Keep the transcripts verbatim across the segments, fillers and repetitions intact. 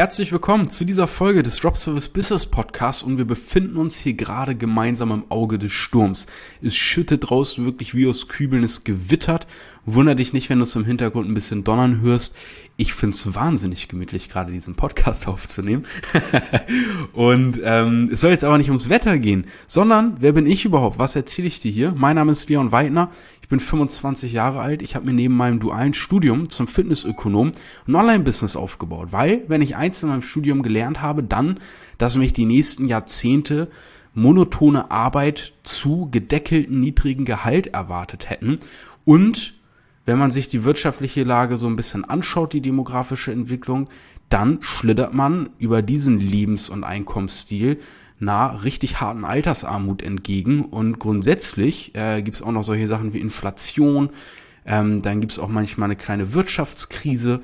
Herzlich willkommen zu dieser Folge des Drop Service Business Podcasts und wir befinden uns hier gerade gemeinsam im Auge des Sturms. Es schüttet draußen wirklich wie aus Kübeln, es gewittert. Wunder dich nicht, wenn du es im Hintergrund ein bisschen donnern hörst. Ich find's wahnsinnig gemütlich, gerade diesen Podcast aufzunehmen. und ähm, es soll jetzt aber nicht ums Wetter gehen, sondern wer bin ich überhaupt? Was erzähle ich dir hier? Mein Name ist Leon Weidner. Ich bin fünfundzwanzig Jahre alt. Ich habe mir neben meinem dualen Studium zum Fitnessökonom ein Online-Business aufgebaut, weil, wenn ich eins in meinem Studium gelernt habe, dann, dass mich die nächsten Jahrzehnte monotone Arbeit zu gedeckelten niedrigen Gehalt erwartet hätten. Und wenn man sich die wirtschaftliche Lage so ein bisschen anschaut, die demografische Entwicklung, dann schlittert man über diesen Lebens- und Einkommensstil einer richtig harten Altersarmut entgegen. Und grundsätzlich äh, gibt es auch noch solche Sachen wie Inflation, ähm, dann gibt es auch manchmal eine kleine Wirtschaftskrise.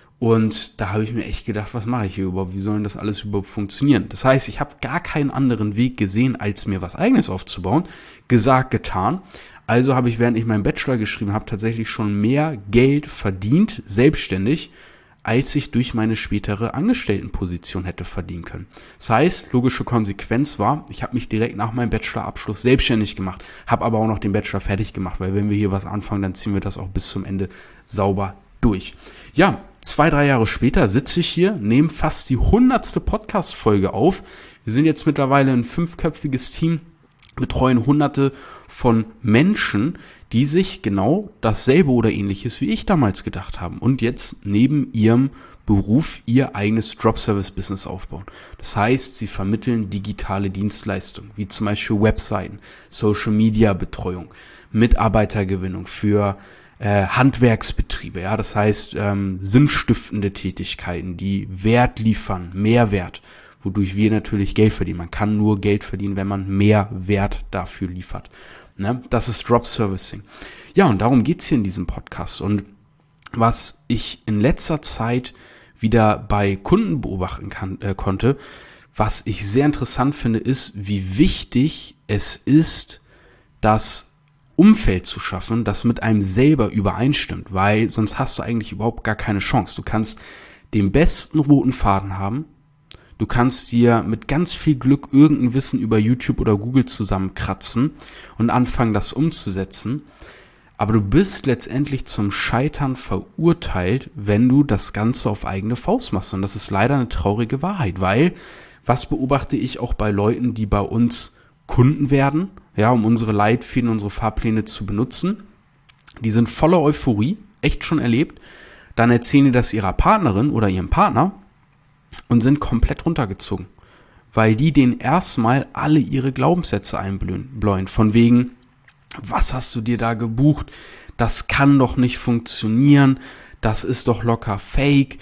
Und da habe ich mir echt gedacht, was mache ich hier überhaupt? Wie soll denn das alles überhaupt funktionieren? Das heißt, ich habe gar keinen anderen Weg gesehen, als mir was Eigenes aufzubauen. Gesagt, getan. Also habe ich, während ich meinen Bachelor geschrieben habe, tatsächlich schon mehr Geld verdient, selbstständig, als ich durch meine spätere Angestelltenposition hätte verdienen können. Das heißt, logische Konsequenz war, ich habe mich direkt nach meinem Bachelorabschluss selbstständig gemacht, habe aber auch noch den Bachelor fertig gemacht, weil wenn wir hier was anfangen, dann ziehen wir das auch bis zum Ende sauber durch. Ja, zwei, drei Jahre später sitze ich hier, nehme fast die hundertste Podcast-Folge auf. Wir sind jetzt mittlerweile ein fünfköpfiges Team, betreuen hunderte von Menschen, die sich genau dasselbe oder ähnliches wie ich damals gedacht haben und jetzt neben ihrem Beruf ihr eigenes Drop-Service-Business aufbauen. Das heißt, sie vermitteln digitale Dienstleistungen, wie zum Beispiel Webseiten, Social-Media-Betreuung, Mitarbeitergewinnung für äh, Handwerksbetriebe. Ja, das heißt, ähm, sinnstiftende Tätigkeiten, die Wert liefern, Mehrwert, wodurch wir natürlich Geld verdienen. Man kann nur Geld verdienen, wenn man mehr Wert dafür liefert. Ne? Das ist Drop Servicing. Ja, und darum geht's hier in diesem Podcast. Und was ich in letzter Zeit wieder bei Kunden beobachten kann, äh, konnte, was ich sehr interessant finde, ist, wie wichtig es ist, das Umfeld zu schaffen, das mit einem selber übereinstimmt, weil sonst hast du eigentlich überhaupt gar keine Chance. Du kannst den besten roten Faden haben, du kannst dir mit ganz viel Glück irgendein Wissen über YouTube oder Google zusammenkratzen und anfangen, das umzusetzen. Aber du bist letztendlich zum Scheitern verurteilt, wenn du das Ganze auf eigene Faust machst. Und das ist leider eine traurige Wahrheit, weil, was beobachte ich auch bei Leuten, die bei uns Kunden werden, ja, um unsere Leitfäden, unsere Fahrpläne zu benutzen. Die sind voller Euphorie, echt schon erlebt. Dann erzählen die das ihrer Partnerin oder ihrem Partner und sind komplett runtergezogen, weil die denen erstmal alle ihre Glaubenssätze einbläuen, von wegen, was hast du dir da gebucht, das kann doch nicht funktionieren, das ist doch locker fake,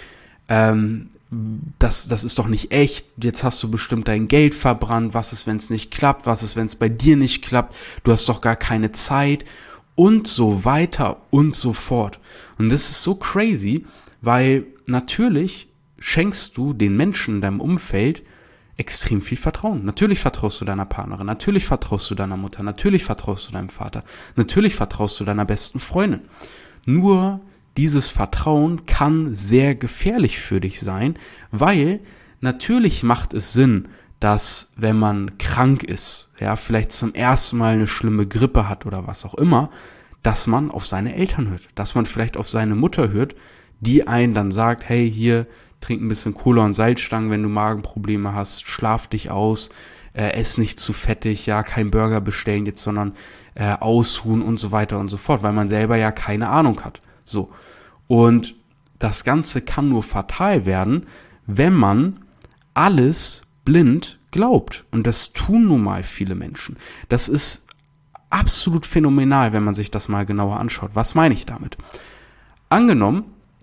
ähm, das, das ist doch nicht echt, jetzt hast du bestimmt dein Geld verbrannt, was ist, wenn es nicht klappt, was ist, wenn es bei dir nicht klappt, du hast doch gar keine Zeit und so weiter und so fort. Und das ist so crazy, weil natürlich schenkst du den Menschen in deinem Umfeld extrem viel Vertrauen. Natürlich vertraust du deiner Partnerin, natürlich vertraust du deiner Mutter, natürlich vertraust du deinem Vater, natürlich vertraust du deiner besten Freundin. Nur dieses Vertrauen kann sehr gefährlich für dich sein, weil natürlich macht es Sinn, dass wenn man krank ist, ja, vielleicht zum ersten Mal eine schlimme Grippe hat oder was auch immer, dass man auf seine Eltern hört, dass man vielleicht auf seine Mutter hört, die einen dann sagt, hey, hier, trink ein bisschen Cola und Salzstangen, wenn du Magenprobleme hast, schlaf dich aus, äh, ess nicht zu fettig, ja, kein Burger bestellen jetzt, sondern äh, ausruhen und so weiter und so fort, weil man selber ja keine Ahnung hat. So. Und das Ganze kann nur fatal werden, wenn man alles blind glaubt. Und das tun nun mal viele Menschen. Das ist absolut phänomenal, wenn man sich das mal genauer anschaut. Was meine ich damit? Angenommen,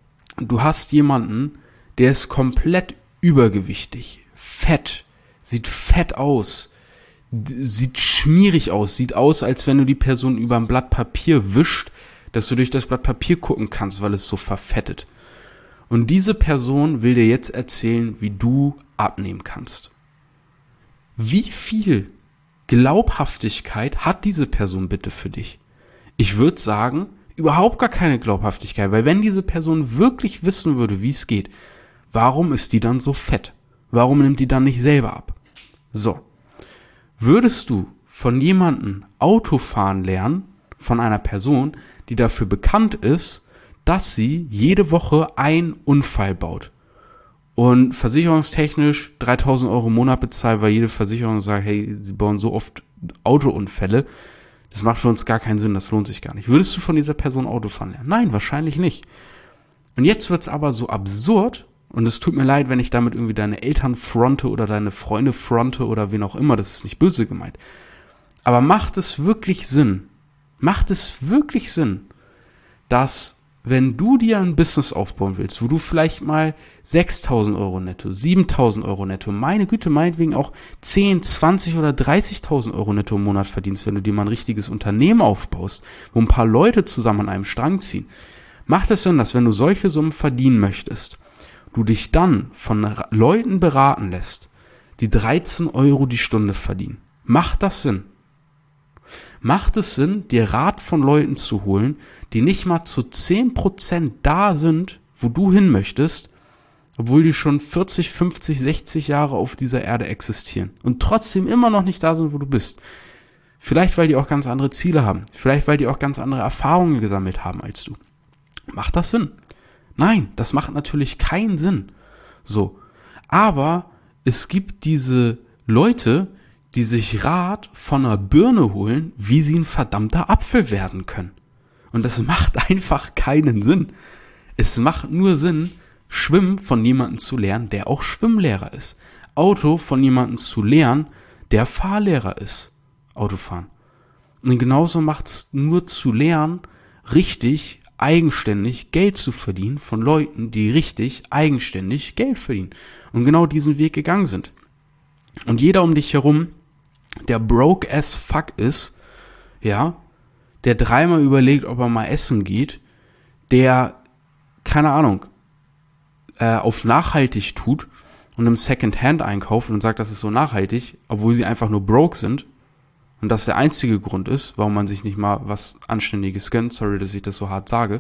du hast jemanden, der ist komplett übergewichtig, fett, sieht fett aus, d- sieht schmierig aus, sieht aus, als wenn du die Person über ein Blatt Papier wischt, dass du durch das Blatt Papier gucken kannst, weil es so verfettet. Und diese Person will dir jetzt erzählen, wie du abnehmen kannst. Wie viel Glaubhaftigkeit hat diese Person bitte für dich? Ich würde sagen, überhaupt gar keine Glaubhaftigkeit, weil wenn diese Person wirklich wissen würde, wie es geht, warum ist die dann so fett? Warum nimmt die dann nicht selber ab? So, würdest du von jemandem Autofahren lernen, von einer Person, die dafür bekannt ist, dass sie jede Woche einen Unfall baut und versicherungstechnisch dreitausend Euro im Monat bezahlt, weil jede Versicherung sagt, hey, sie bauen so oft Autounfälle, das macht für uns gar keinen Sinn, das lohnt sich gar nicht. Würdest du von dieser Person Autofahren lernen? Nein, wahrscheinlich nicht. Und jetzt wird's aber so absurd, und es tut mir leid, wenn ich damit irgendwie deine Eltern fronte oder deine Freunde fronte oder wen auch immer, das ist nicht böse gemeint. Aber macht es wirklich Sinn, macht es wirklich Sinn, dass wenn du dir ein Business aufbauen willst, wo du vielleicht mal sechstausend Euro netto, siebentausend Euro netto, meine Güte, meinetwegen auch zehn, zwanzig oder dreißigtausend Euro netto im Monat verdienst, wenn du dir mal ein richtiges Unternehmen aufbaust, wo ein paar Leute zusammen an einem Strang ziehen, macht es Sinn, dass wenn du solche Summen verdienen möchtest, du dich dann von Leuten beraten lässt, die dreizehn Euro die Stunde verdienen. Macht das Sinn? Macht es Sinn, dir Rat von Leuten zu holen, die nicht mal zu zehn Prozent da sind, wo du hin möchtest, obwohl die schon vierzig, fünfzig, sechzig Jahre auf dieser Erde existieren und trotzdem immer noch nicht da sind, wo du bist? Vielleicht, weil die auch ganz andere Ziele haben. Vielleicht, weil die auch ganz andere Erfahrungen gesammelt haben als du. Macht das Sinn? Nein, das macht natürlich keinen Sinn. So. Aber es gibt diese Leute, die sich Rat von einer Birne holen, wie sie ein verdammter Apfel werden können. Und das macht einfach keinen Sinn. Es macht nur Sinn, Schwimmen von jemandem zu lernen, der auch Schwimmlehrer ist. Auto von jemandem zu lernen, der Fahrlehrer ist. Autofahren. Und genauso macht's nur zu lernen, richtig eigenständig Geld zu verdienen von Leuten, die richtig eigenständig Geld verdienen und genau diesen Weg gegangen sind. Und jeder um dich herum, der broke as fuck ist, ja, der dreimal überlegt, ob er mal essen geht, der, keine Ahnung, äh, auf nachhaltig tut und im Secondhand einkauft und sagt, das ist so nachhaltig, obwohl sie einfach nur broke sind. Und das der einzige Grund ist, warum man sich nicht mal was Anständiges gönnt. Sorry, dass ich das so hart sage.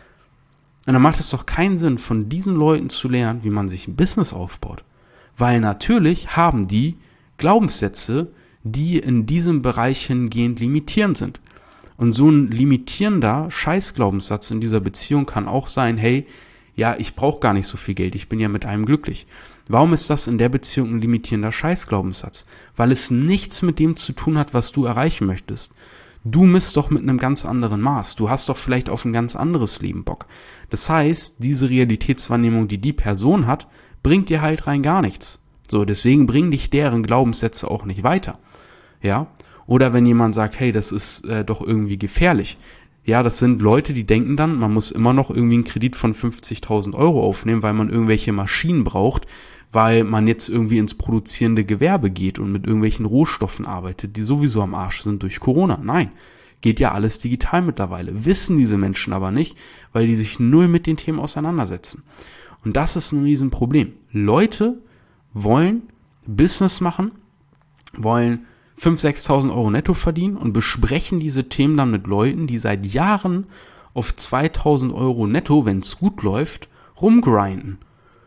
Und dann macht es doch keinen Sinn, von diesen Leuten zu lernen, wie man sich ein Business aufbaut. Weil natürlich haben die Glaubenssätze, die in diesem Bereich hingehend limitierend sind. Und so ein limitierender Scheißglaubenssatz in dieser Beziehung kann auch sein, hey, ja, ich brauche gar nicht so viel Geld, ich bin ja mit einem glücklich. Warum ist das in der Beziehung ein limitierender Scheißglaubenssatz? Weil es nichts mit dem zu tun hat, was du erreichen möchtest. Du misst doch mit einem ganz anderen Maß. Du hast doch vielleicht auf ein ganz anderes Leben Bock. Das heißt, diese Realitätswahrnehmung, die die Person hat, bringt dir halt rein gar nichts. So, deswegen bringen dich deren Glaubenssätze auch nicht weiter. Ja? Oder wenn jemand sagt, hey, das ist äh, doch irgendwie gefährlich. Ja, das sind Leute, die denken dann, man muss immer noch irgendwie einen Kredit von fünfzigtausend Euro aufnehmen, weil man irgendwelche Maschinen braucht, weil man jetzt irgendwie ins produzierende Gewerbe geht und mit irgendwelchen Rohstoffen arbeitet, die sowieso am Arsch sind durch Corona. Nein, geht ja alles digital mittlerweile. Wissen diese Menschen aber nicht, weil die sich null mit den Themen auseinandersetzen. Und das ist ein Riesenproblem. Leute wollen Business machen, wollen fünftausend, sechstausend Euro netto verdienen und besprechen diese Themen dann mit Leuten, die seit Jahren auf zweitausend Euro netto, wenn es gut läuft, rumgrinden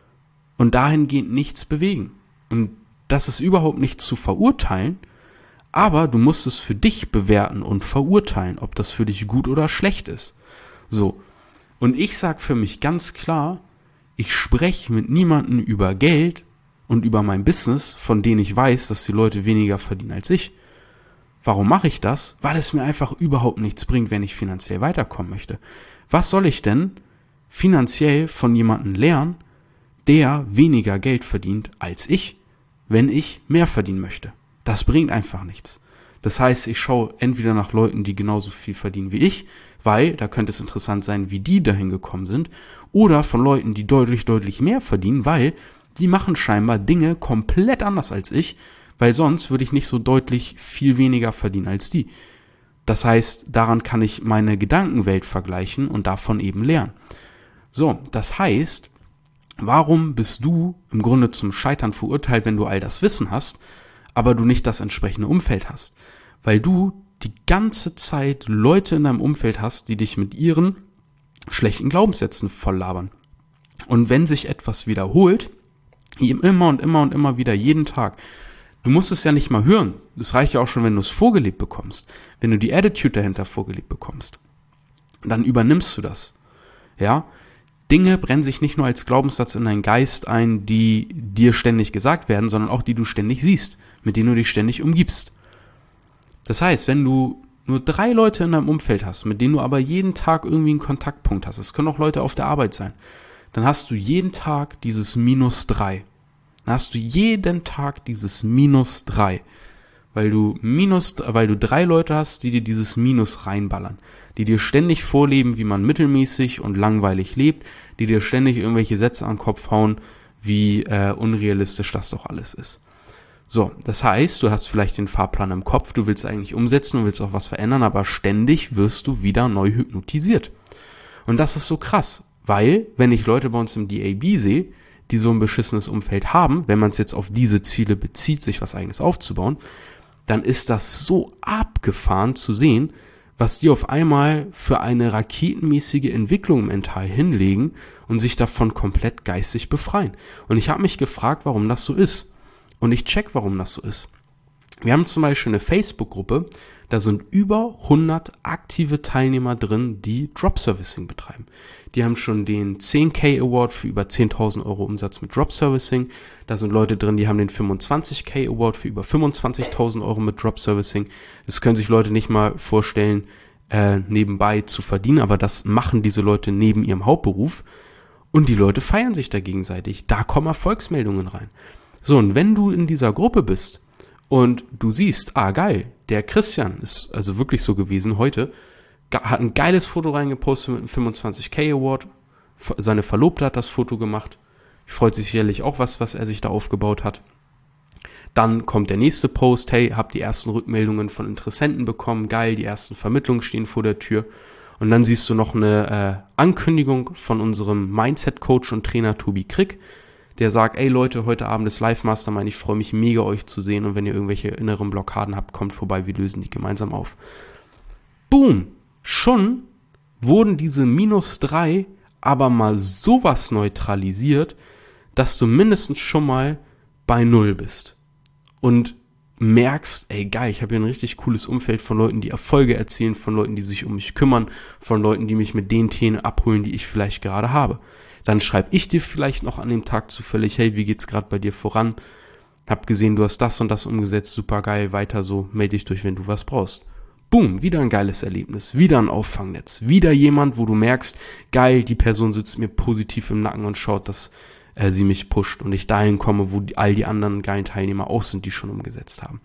und dahingehend nichts bewegen. Und das ist überhaupt nicht zu verurteilen, aber du musst es für dich bewerten und verurteilen, ob das für dich gut oder schlecht ist. So. Und ich sag für mich ganz klar, ich spreche mit niemandem über Geld und über mein Business, von denen ich weiß, dass die Leute weniger verdienen als ich. Warum mache ich das? Weil es mir einfach überhaupt nichts bringt, wenn ich finanziell weiterkommen möchte. Was soll ich denn finanziell von jemandem lernen, der weniger Geld verdient als ich, wenn ich mehr verdienen möchte? Das bringt einfach nichts. Das heißt, ich schaue entweder nach Leuten, die genauso viel verdienen wie ich, weil da könnte es interessant sein, wie die dahin gekommen sind, oder von Leuten, die deutlich, deutlich mehr verdienen, weil die machen scheinbar Dinge komplett anders als ich, weil sonst würde ich nicht so deutlich viel weniger verdienen als die. Das heißt, daran kann ich meine Gedankenwelt vergleichen und davon eben lernen. So, das heißt, warum bist du im Grunde zum Scheitern verurteilt, wenn du all das Wissen hast, aber du nicht das entsprechende Umfeld hast? Weil du die ganze Zeit Leute in deinem Umfeld hast, die dich mit ihren schlechten Glaubenssätzen volllabern. Und wenn sich etwas wiederholt, immer und immer und immer wieder, jeden Tag, du musst es ja nicht mal hören. Das reicht ja auch schon, wenn du es vorgelebt bekommst. Wenn du die Attitude dahinter vorgelebt bekommst, dann übernimmst du das. Ja? Dinge brennen sich nicht nur als Glaubenssatz in deinen Geist ein, die dir ständig gesagt werden, sondern auch die du ständig siehst, mit denen du dich ständig umgibst. Das heißt, wenn du nur drei Leute in deinem Umfeld hast, mit denen du aber jeden Tag irgendwie einen Kontaktpunkt hast, es können auch Leute auf der Arbeit sein, dann hast du jeden Tag dieses Minus drei. Dann hast du jeden Tag dieses Minus drei. Weil du Minus, weil du drei Leute hast, die dir dieses Minus reinballern. Die dir ständig vorleben, wie man mittelmäßig und langweilig lebt, die dir ständig irgendwelche Sätze an den Kopf hauen, wie äh, unrealistisch das doch alles ist. So, das heißt, du hast vielleicht den Fahrplan im Kopf, du willst eigentlich umsetzen, du willst auch was verändern, aber ständig wirst du wieder neu hypnotisiert. Und das ist so krass, weil, wenn ich Leute bei uns im D A B sehe, die so ein beschissenes Umfeld haben, wenn man es jetzt auf diese Ziele bezieht, sich was Eigenes aufzubauen, dann ist das so abgefahren zu sehen, was die auf einmal für eine raketenmäßige Entwicklung im Mental hinlegen und sich davon komplett geistig befreien. Und ich habe mich gefragt, warum das so ist. Und ich check, warum das so ist. Wir haben zum Beispiel eine Facebook-Gruppe, da sind über hundert aktive Teilnehmer drin, die Drop-Servicing betreiben. Die haben schon den zehn K Award für über zehntausend Euro Umsatz mit Drop-Servicing. Da sind Leute drin, die haben den fünfundzwanzig K Award für über fünfundzwanzigtausend Euro mit Drop-Servicing. Das können sich Leute nicht mal vorstellen, äh, nebenbei zu verdienen, aber das machen diese Leute neben ihrem Hauptberuf. Und die Leute feiern sich da gegenseitig. Da kommen Erfolgsmeldungen rein. So, und wenn du in dieser Gruppe bist und du siehst, ah geil, der Christian ist also wirklich so gewesen heute, hat ein geiles Foto reingepostet mit einem fünfundzwanzig K Award, seine Verlobte hat das Foto gemacht, freut sich sicherlich auch was, was er sich da aufgebaut hat. Dann kommt der nächste Post, hey, hab die ersten Rückmeldungen von Interessenten bekommen, geil, die ersten Vermittlungen stehen vor der Tür. Und dann siehst du noch eine äh, Ankündigung von unserem Mindset-Coach und Trainer Tobi Krick, der sagt, ey Leute, heute Abend ist Live-Mastermind, ich freue mich mega, euch zu sehen und wenn ihr irgendwelche inneren Blockaden habt, kommt vorbei, wir lösen die gemeinsam auf. Boom! Schon wurden diese minus drei aber mal sowas neutralisiert, dass du mindestens schon mal bei null bist und merkst, ey geil, ich habe hier ein richtig cooles Umfeld von Leuten, die Erfolge erzielen, von Leuten, die sich um mich kümmern, von Leuten, die mich mit den Themen abholen, die ich vielleicht gerade habe. Dann schreibe ich dir vielleicht noch an dem Tag zufällig, hey, wie geht's gerade bei dir voran? Hab gesehen, du hast das und das umgesetzt, super geil, weiter so, melde dich durch, wenn du was brauchst. Boom, wieder ein geiles Erlebnis, wieder ein Auffangnetz, wieder jemand, wo du merkst, geil, die Person sitzt mir positiv im Nacken und schaut, dass äh, sie mich pusht und ich dahin komme, wo die, all die anderen geilen Teilnehmer auch sind, die schon umgesetzt haben.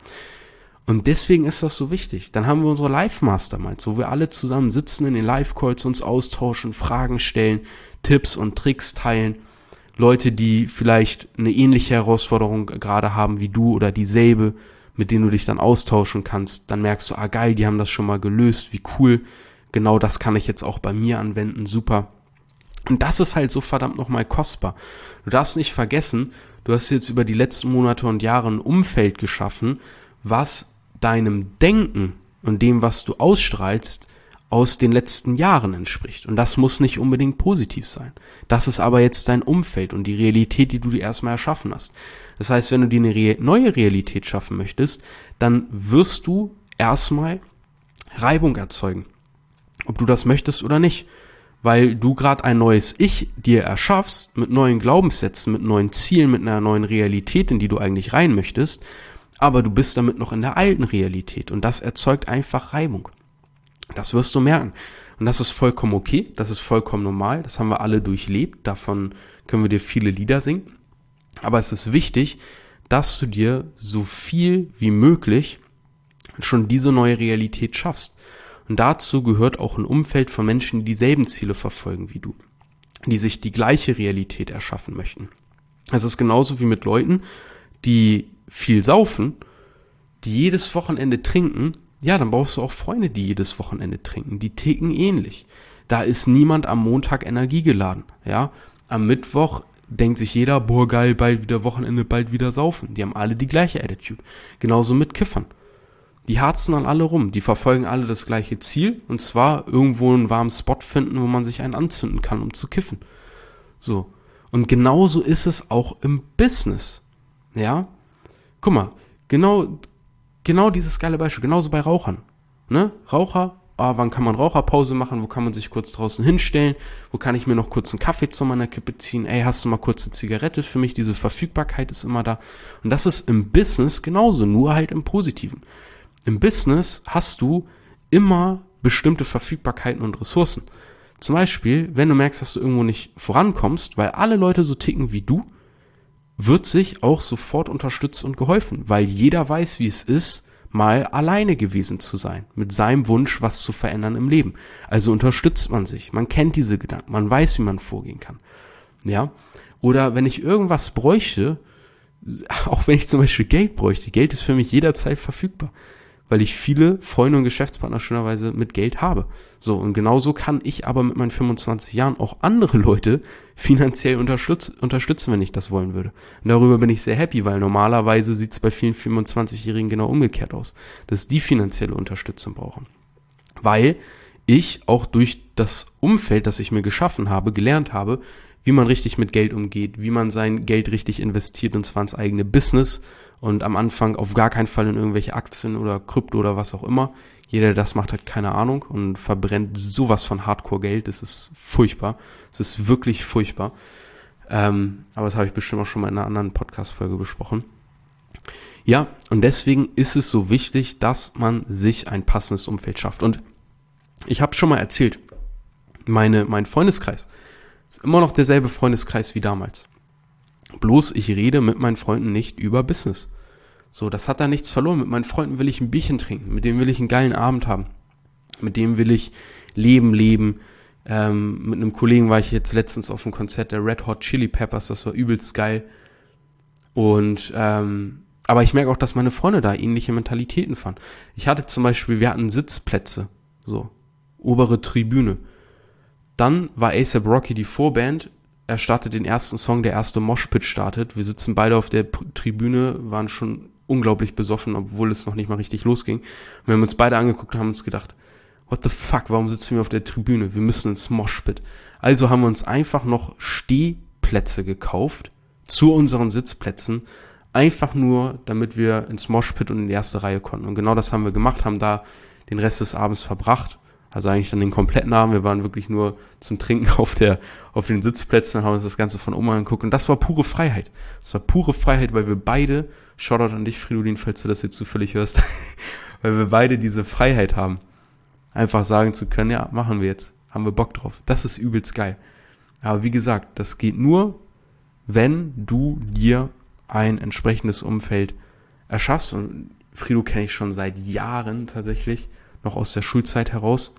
Und deswegen ist das so wichtig. Dann haben wir unsere Live-Masterminds, wo wir alle zusammen sitzen in den Live-Calls, uns austauschen, Fragen stellen, Tipps und Tricks teilen. Leute, die vielleicht eine ähnliche Herausforderung gerade haben wie du oder dieselbe, mit denen du dich dann austauschen kannst. Dann merkst du, ah geil, die haben das schon mal gelöst, wie cool. Genau das kann ich jetzt auch bei mir anwenden, super. Und das ist halt so verdammt nochmal kostbar. Du darfst nicht vergessen, du hast jetzt über die letzten Monate und Jahre ein Umfeld geschaffen, was deinem Denken und dem, was du ausstrahlst, aus den letzten Jahren entspricht. Und das muss nicht unbedingt positiv sein. Das ist aber jetzt dein Umfeld und die Realität, die du dir erstmal erschaffen hast. Das heißt, wenn du dir eine re- neue Realität schaffen möchtest, dann wirst du erstmal Reibung erzeugen. Ob du das möchtest oder nicht. Weil du gerade ein neues Ich dir erschaffst, mit neuen Glaubenssätzen, mit neuen Zielen, mit einer neuen Realität, in die du eigentlich rein möchtest, aber du bist damit noch in der alten Realität und das erzeugt einfach Reibung. Das wirst du merken. Und das ist vollkommen okay, das ist vollkommen normal, das haben wir alle durchlebt, davon können wir dir viele Lieder singen. Aber es ist wichtig, dass du dir so viel wie möglich schon diese neue Realität schaffst. Und dazu gehört auch ein Umfeld von Menschen, die dieselben Ziele verfolgen wie du, die sich die gleiche Realität erschaffen möchten. Es ist genauso wie mit Leuten, die viel saufen, die jedes Wochenende trinken. Ja, dann brauchst du auch Freunde, die jedes Wochenende trinken. Die ticken ähnlich. Da ist niemand am Montag energiegeladen. Ja, am Mittwoch denkt sich jeder, boah geil, bald wieder Wochenende, bald wieder saufen. Die haben alle die gleiche Attitude. Genauso mit Kiffern. Die harzen dann alle rum. Die verfolgen alle das gleiche Ziel. Und zwar irgendwo einen warmen Spot finden, wo man sich einen anzünden kann, um zu kiffen. So. Und genauso ist es auch im Business. Ja? Guck mal, genau, genau dieses geile Beispiel, genauso bei Rauchern. Ne? Raucher, ah, wann kann man Raucherpause machen, wo kann man sich kurz draußen hinstellen, wo kann ich mir noch kurz einen Kaffee zu meiner Kippe ziehen, ey, hast du mal kurz eine Zigarette für mich, diese Verfügbarkeit ist immer da. Und das ist im Business genauso, nur halt im Positiven. Im Business hast du immer bestimmte Verfügbarkeiten und Ressourcen. Zum Beispiel, wenn du merkst, dass du irgendwo nicht vorankommst, weil alle Leute so ticken wie du, wird sich auch sofort unterstützt und geholfen, weil jeder weiß, wie es ist, mal alleine gewesen zu sein, mit seinem Wunsch, was zu verändern im Leben. Also unterstützt man sich, man kennt diese Gedanken, man weiß, wie man vorgehen kann. Ja? Oder wenn ich irgendwas bräuchte, auch wenn ich zum Beispiel Geld bräuchte, Geld ist für mich jederzeit verfügbar, weil ich viele Freunde und Geschäftspartner schönerweise mit Geld habe. So, und genauso kann ich aber mit meinen fünfundzwanzig Jahren auch andere Leute finanziell unterstütz- unterstützen, wenn ich das wollen würde. Und darüber bin ich sehr happy, weil normalerweise sieht es bei vielen fünfundzwanzigjährigen genau umgekehrt aus, dass die finanzielle Unterstützung brauchen. Weil ich auch durch das Umfeld, das ich mir geschaffen habe, gelernt habe, wie man richtig mit Geld umgeht, wie man sein Geld richtig investiert, und zwar ins eigene Business. Und am Anfang auf gar keinen Fall in irgendwelche Aktien oder Krypto oder was auch immer. Jeder, der das macht, hat keine Ahnung und verbrennt sowas von Hardcore-Geld. Das ist furchtbar. Das ist wirklich furchtbar. Ähm, aber das habe ich bestimmt auch schon mal in einer anderen Podcast-Folge besprochen. Ja, und deswegen ist es so wichtig, dass man sich ein passendes Umfeld schafft. Und ich habe schon mal erzählt, meine, mein Freundeskreis ist immer noch derselbe Freundeskreis wie damals. Bloß ich rede mit meinen Freunden nicht über Business. So, das hat da nichts verloren. Mit meinen Freunden will ich ein Bierchen trinken, mit denen will ich einen geilen Abend haben, mit dem will ich Leben leben. Ähm, mit einem Kollegen war ich jetzt letztens auf einem Konzert der Red Hot Chili Peppers, das war übelst geil. Und ähm, aber ich merke auch, dass meine Freunde da ähnliche Mentalitäten fahren. Ich hatte zum Beispiel, wir hatten Sitzplätze, so obere Tribüne. Dann war A$AP Rocky die Vorband. Er startet den ersten Song, der erste Moshpit startet. Wir sitzen beide auf der P- Tribüne, waren schon unglaublich besoffen, obwohl es noch nicht mal richtig losging. Und wir haben uns beide angeguckt und haben uns gedacht, what the fuck, warum sitzen wir auf der Tribüne? Wir müssen ins Moshpit. Also haben wir uns einfach noch Stehplätze gekauft zu unseren Sitzplätzen, einfach nur, damit wir ins Moshpit und in die erste Reihe konnten. Und genau das haben wir gemacht, haben da den Rest des Abends verbracht. Also eigentlich dann den kompletten Abend. Wir waren wirklich nur zum Trinken auf der, auf den Sitzplätzen, haben uns das Ganze von oben angeguckt. Und das war pure Freiheit. Das war pure Freiheit, weil wir beide, Shoutout an dich, Fridolin, falls du das jetzt zufällig hörst, weil wir beide diese Freiheit haben, einfach sagen zu können, ja, machen wir jetzt. Haben wir Bock drauf. Das ist übelst geil. Aber wie gesagt, das geht nur, wenn du dir ein entsprechendes Umfeld erschaffst. Und Frido kenne ich schon seit Jahren tatsächlich, noch aus der Schulzeit heraus.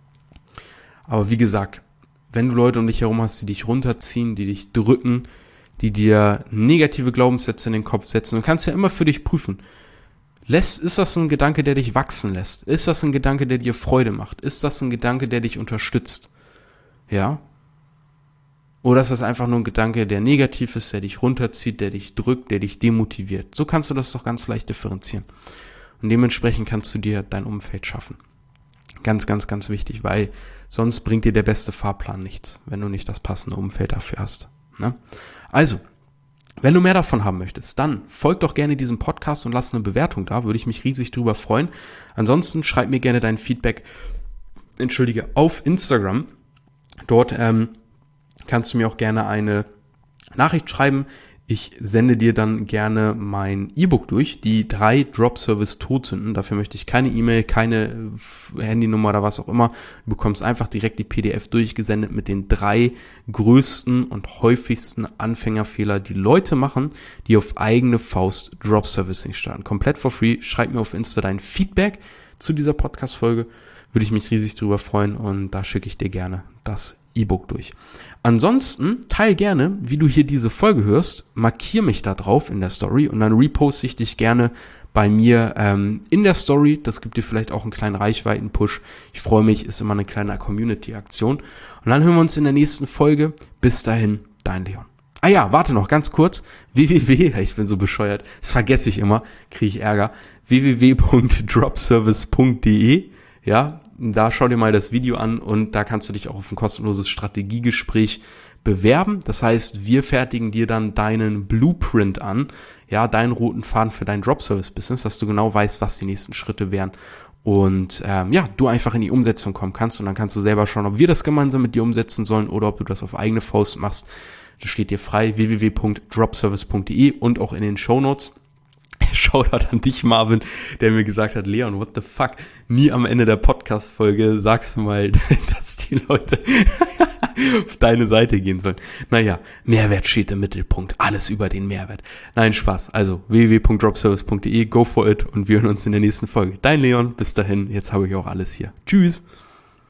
Aber wie gesagt, wenn du Leute um dich herum hast, die dich runterziehen, die dich drücken, die dir negative Glaubenssätze in den Kopf setzen, du kannst ja immer für dich prüfen. Lässt, ist das ein Gedanke, der dich wachsen lässt? Ist das ein Gedanke, der dir Freude macht? Ist das ein Gedanke, der dich unterstützt? Ja? Oder ist das einfach nur ein Gedanke, der negativ ist, der dich runterzieht, der dich drückt, der dich demotiviert? So kannst du das doch ganz leicht differenzieren. Und dementsprechend kannst du dir dein Umfeld schaffen. Ganz, ganz, ganz wichtig, weil sonst bringt dir der beste Fahrplan nichts, wenn du nicht das passende Umfeld dafür hast. Ne? Also, wenn du mehr davon haben möchtest, dann folg doch gerne diesem Podcast und lass eine Bewertung da, würde ich mich riesig drüber freuen. Ansonsten schreib mir gerne dein Feedback, entschuldige, auf Instagram. Dort ähm, kannst du mir auch gerne eine Nachricht schreiben. Ich sende dir dann gerne mein E-Book durch, die drei Drop-Service-Todsünden. Dafür möchte ich keine E-Mail, keine Handynummer oder was auch immer. Du bekommst einfach direkt die P D F durchgesendet mit den drei größten und häufigsten Anfängerfehler, die Leute machen, die auf eigene Faust Drop-Servicing starten. Komplett for free. Schreib mir auf Insta dein Feedback zu dieser Podcast-Folge. Würde ich mich riesig drüber freuen und da schicke ich dir gerne das E-Book durch. Ansonsten teil gerne, wie du hier diese Folge hörst, markier mich da drauf in der Story und dann reposte ich dich gerne bei mir ähm, in der Story. Das gibt dir vielleicht auch einen kleinen Reichweiten-Push. Ich freue mich, ist immer eine kleine Community-Aktion. Und dann hören wir uns in der nächsten Folge. Bis dahin, dein Leon. Ah ja, warte noch ganz kurz. w w w, ich bin so bescheuert, das vergesse ich immer, kriege ich Ärger. w w w punkt dropservice punkt d e, ja, da schau dir mal das Video an und da kannst du dich auch auf ein kostenloses Strategiegespräch bewerben. Das heißt, wir fertigen dir dann deinen Blueprint an, ja, deinen roten Faden für dein Drop-Service-Business, dass du genau weißt, was die nächsten Schritte wären. Und ähm, ja, du einfach in die Umsetzung kommen kannst und dann kannst du selber schauen, ob wir das gemeinsam mit dir umsetzen sollen oder ob du das auf eigene Faust machst. Das steht dir frei, w w w punkt dropservice punkt d e und auch in den Shownotes. Shoutout an dich, Marvin, der mir gesagt hat, Leon, what the fuck, nie am Ende der Podcast-Folge sagst du mal, dass die Leute auf deine Seite gehen sollen. Naja, Mehrwert steht im Mittelpunkt, alles über den Mehrwert. Nein, Spaß, also w w w punkt dropservice punkt d e, go for it und wir hören uns in der nächsten Folge. Dein Leon, bis dahin, jetzt habe ich auch alles hier. Tschüss.